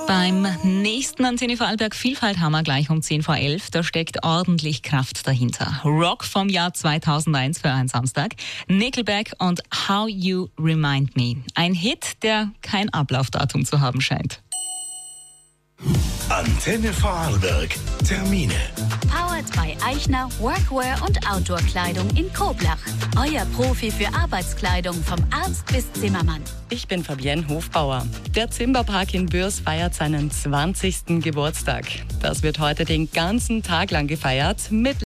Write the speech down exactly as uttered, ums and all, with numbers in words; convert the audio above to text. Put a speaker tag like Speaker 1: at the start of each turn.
Speaker 1: Beim nächsten Antenne Vorarlberg Vielfalt-Hammer gleich um zehn vor elf, da steckt ordentlich Kraft dahinter. Rock vom Jahr zweitausendeins für einen Samstag, Nickelback und How You Remind Me. Ein Hit, der kein Ablaufdatum zu haben scheint.
Speaker 2: Antenne Vorarlberg. Termine.
Speaker 3: Powered by Eichner Workwear und Outdoor-Kleidung in Koblach. Euer Profi für Arbeitskleidung vom Arzt bis Zimmermann.
Speaker 4: Ich bin Fabienne Hofbauer. Der Zimmerpark in Bürs feiert seinen zwanzigsten Geburtstag. Das wird heute den ganzen Tag lang gefeiert mit